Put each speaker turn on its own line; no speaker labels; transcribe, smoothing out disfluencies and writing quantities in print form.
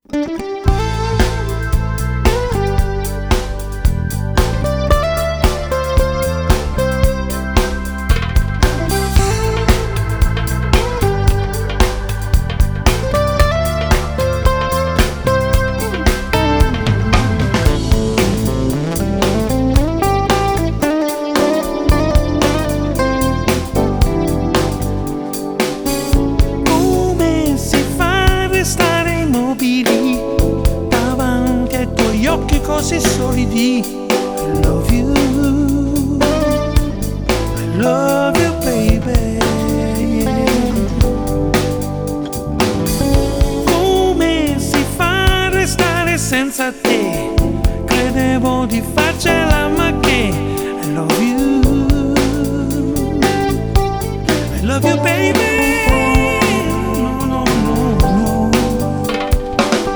Come si fa a restare immobili davanti ai tuoi occhi così solidi? I love you, I love you baby. Come si fa a restare senza te? Credevo di farcela ma che I love you baby.